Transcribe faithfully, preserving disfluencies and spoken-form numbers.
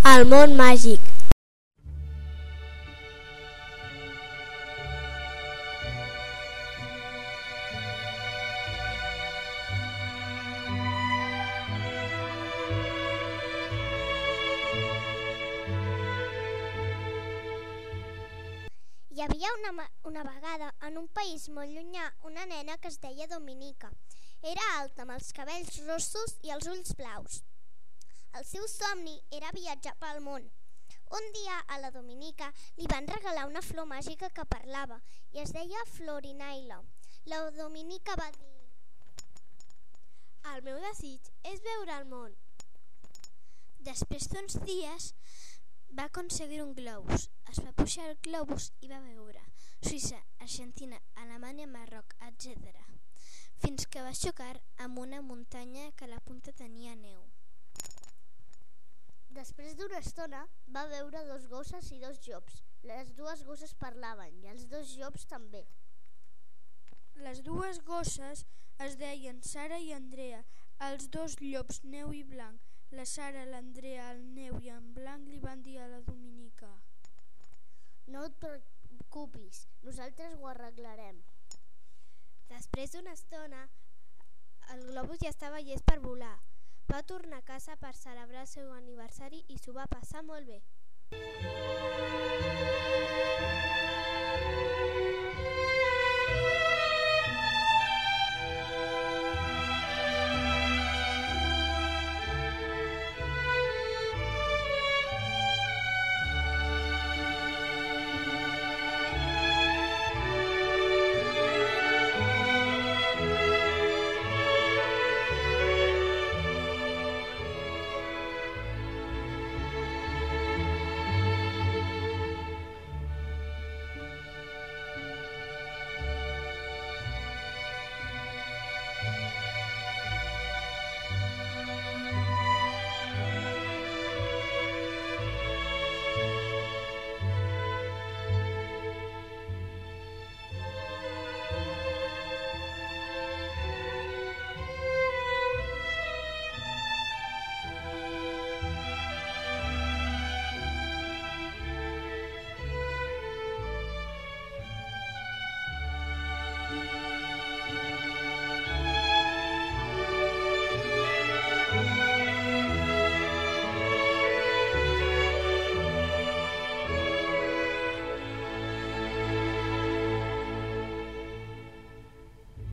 El món màgic. Hi havia una, una vegada, en un país molt llunyà, una nena que es deia Dominica. Era alta, amb els cabells rossos i els ulls blaus. El seu somni era viatjar pel món. Un dia a la Dominica li van regalar una flor màgica que parlava i es deia Florinaila. La Dominica va dir: El meu desig és veure el món. Després d'uns dies va aconseguir un globus. Es va pujar el globus i va veure Suïssa, Argentina, Alemanya, Marroc, etcètera. Fins que va xocar amb una muntanya que a la punta tenia neu. Després d'una estona va veure dos gosses i dos llops. Les dues gosses parlaven i els dos llops també. Les dues gosses es deien Sara i Andrea, els dos llops Neu i Blanc. La Sara, l'Andrea, el Neu i en Blanc li van dir a la Dominica: No et preocupis, nosaltres ho arreglarem. Després d'una estona, el globus ja estava llest per volar. Va tornar a casa per celebrar el seu aniversari i s'ho va passar molt bé.